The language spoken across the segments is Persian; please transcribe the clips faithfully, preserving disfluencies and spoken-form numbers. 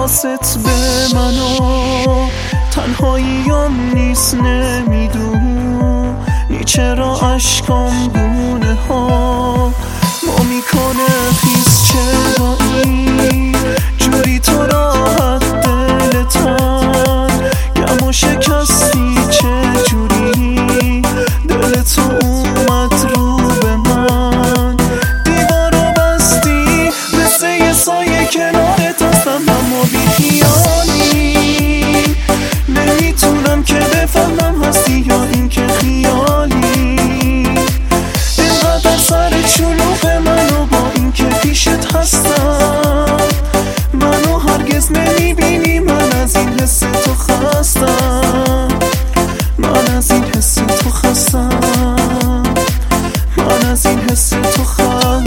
حواست به منو تنهاییم نیست نمیدونی چرا اشکام گونه ها ما میکنه خیز چرا این جوری تو راحت دلتن گم و شکستی چجوری دلتو اومد رو به من دیوارو بستی مثل یه سایه کنارت هستم اما بی خیالی نمیتونم که بفهمم هستی یا این که خیالی اینقدر سر چلوغ منو با این که پیشت هستم منو هرگز نمیبینی من از این حس تو خستم من از این حس تو خستم من از این حس تو خستم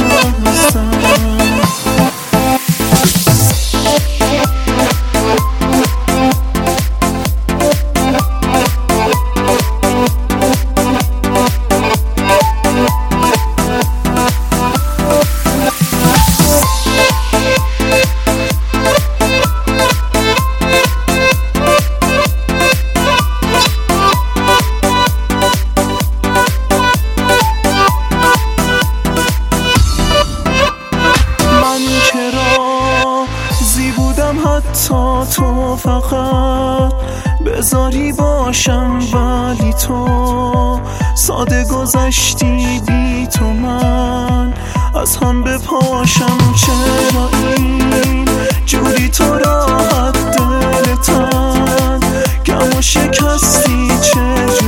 حتی تو فقط بذاری باشم ولی تو ساده گذشتی بی تو من از هم بپاشم چرا این جوری تو راحت دلتن گم و شکستی چجوری